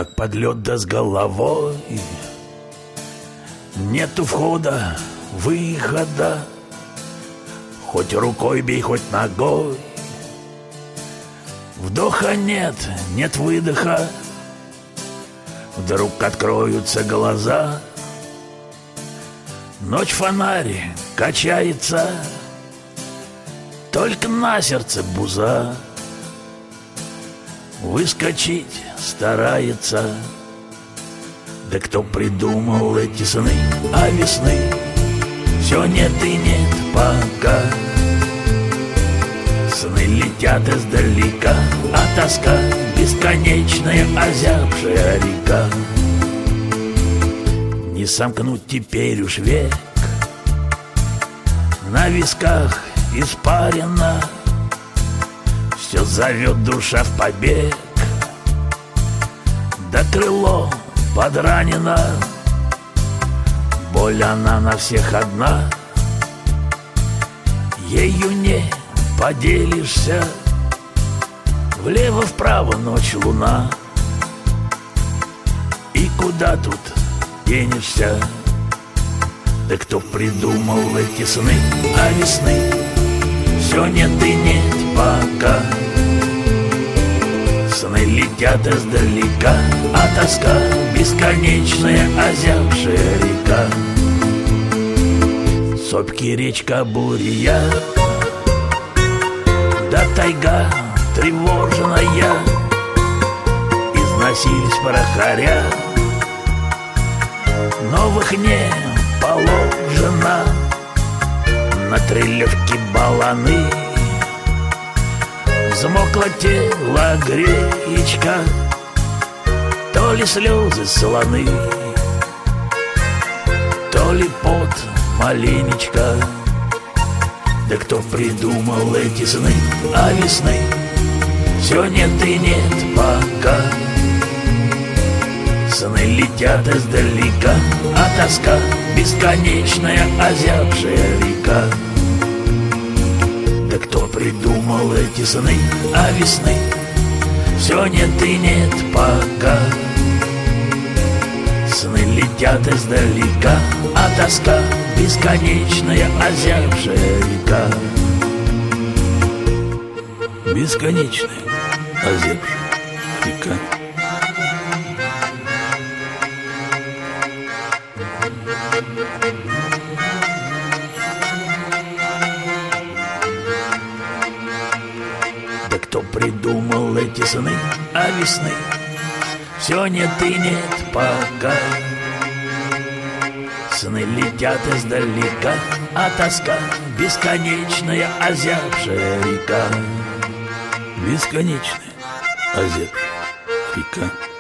как под лед да с головой. Нету входа, выхода, хоть рукой бей, хоть ногой. Вдоха нет, нет выдоха, вдруг откроются глаза. Ночь фонарь качается, только на сердце буза. Выскочить старается, да кто придумал эти сны, а весны все нет и нет пока. Сны летят издалека, а тоска бесконечная озябшая река. Не сомкнуть теперь уж век, на висках испарина, все зовет душа в побег, да крыло подранено, боль она на всех одна, ею не поделишься, влево-вправо ночь луна, и куда тут денешься? Да кто придумал эти сны, а весны все нет и нет пока. Сны летят издалека, а тоска бесконечная озябшая река. Сопки, речка, бурья, да тайга тревожная, износились порохаря, новых не положено, на трелевке баланы. Взмокло тело гречка, то ли слезы солоны, то ли пот маленечко. Да кто придумал эти сны, а весны все нет и нет пока. Сны летят издалека, а тоска бесконечная озябшая река. Да кто придумал эти сны, а весны все нет и нет пока. Сны летят издалека, а тоска бесконечная озябшая река. Бесконечная озябшая река. Да кто придумал эти сны, а весны все нет и нет пока. Сны летят издалека, а тоска бесконечная озябшая река. Бесконечная озябшая река.